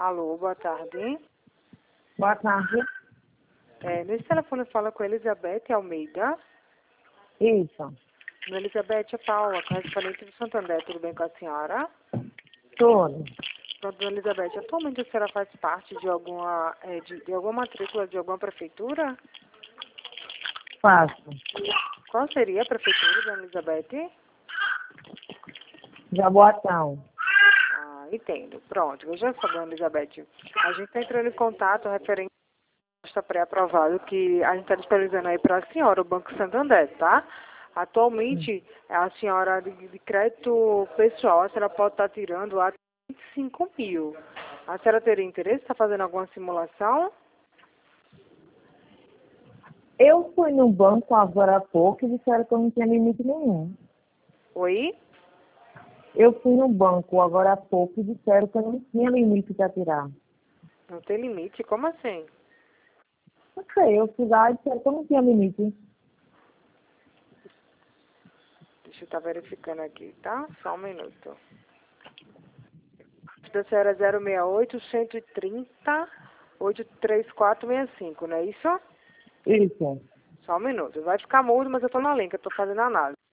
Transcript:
Alô, boa tarde. Boa tarde. Nesse telefone fala com Elizabeth Almeida. Isso. Dona Elizabeth, é Paula, correspondente do Santander. Tudo bem com a senhora? Tudo. Pronto, Dona Elizabeth, atualmente a senhora faz parte de alguma, de alguma matrícula de alguma prefeitura? Faço. Qual seria a prefeitura, Dona Elizabeth? Jaboatão. Ah, entendo. Pronto, veja só, Dona Elizabeth. A gente está entrando em contato referente está pré-aprovado que a gente está disponibilizando aí para a senhora, o Banco Santander, tá? Atualmente, a senhora de crédito pessoal, a senhora pode estar tirando até 25 mil. A senhora teria interesse? Está fazendo alguma simulação? Eu fui no banco agora há pouco e disseram que eu não tinha limite nenhum. Oi? Eu fui no banco agora há pouco e disseram que eu não tinha limite para tirar. Não tem limite? Como assim? Não sei, eu fui lá e disseram que eu não tinha limite. Deixa eu estar verificando aqui, tá? Só um minuto. Da senhora 068 130 83465, não é isso? Isso. Só um minuto. Vai ficar mudo, mas eu tô na linha, eu tô fazendo análise.